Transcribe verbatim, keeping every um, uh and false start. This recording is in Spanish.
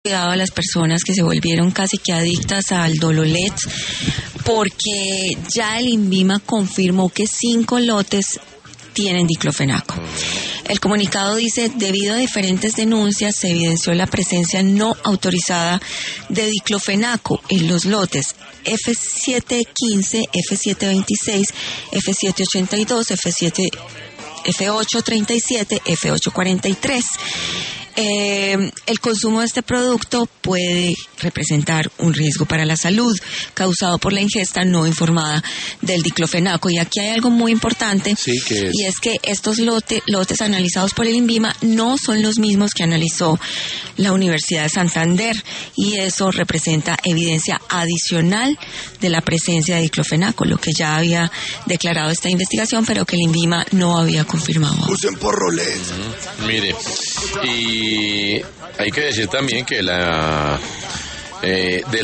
cuidado a las personas que se volvieron casi que adictas al Dololet, porque ya el INVIMA confirmó que cinco lotes tienen diclofenaco. El comunicado dice, debido a diferentes denuncias, se evidenció la presencia no autorizada de diclofenaco en los lotes F setecientos quince, F setecientos veintiséis, F setecientos ochenta y dos, F siete, F ochocientos treinta y siete, F ochocientos cuarenta y tres. Eh, el consumo de este producto puede representar un riesgo para la salud causado por la ingesta no informada del diclofenaco. Y aquí hay algo muy importante, sí, ¿qué es? Y es que estos lote, lotes analizados por el INVIMA no son los mismos que analizó la Universidad de Santander, y eso representa evidencia adicional de la presencia de diclofenaco, lo que ya había declarado esta investigación, pero que el INVIMA no había confirmado. Usen porroles. Mm, mire, y hay que decir también que la eh, de